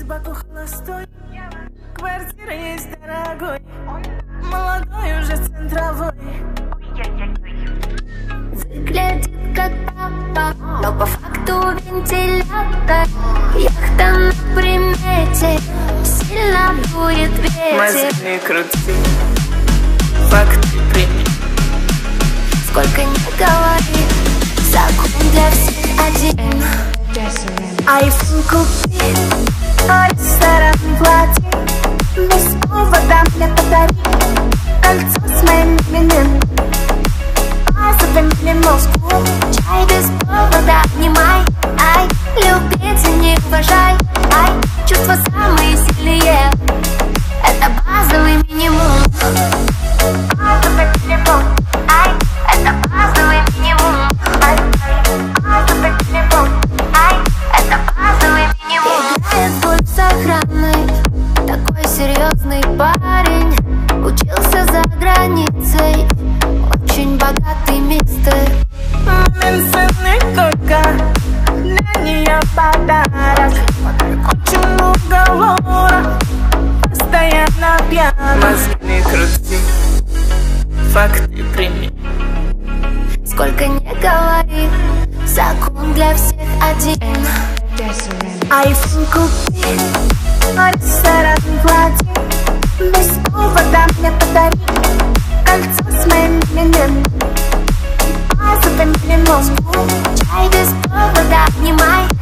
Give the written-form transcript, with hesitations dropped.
Баку холостой, квартира есть дорогой, молодой уже центровой. Выглядит как папа, но по факту вентилятор. Яхта на примете, сильно будет ветер. Мозги не крути, факты прими. Сколько не говори, закон для всех один. Айфон купи, ресторан плати, без повода мне подари кольцо с моим именем. Позовем Москву, Чай без повода обнимай. Ай, любить и не уважай. Ай, чувства самые сильные, это базовый минимум. базовый телефон, Ай, это базовый минимум. ай, базовый телефон. Ай, это базовый минимум. Играет пульт с охраной, такой серьезный парень. Учился за границей, очень богатый мистер. Момент ценный только для нее подарок. Очень много лора, постоянно пьяна. Мозги не крути, факты прими. Сколько не говори, закон для всех один. Айфон купи, ресторан плати, без повода мне подари кольцо с моим именем. Позовем Москву, Чай без повода обнимай.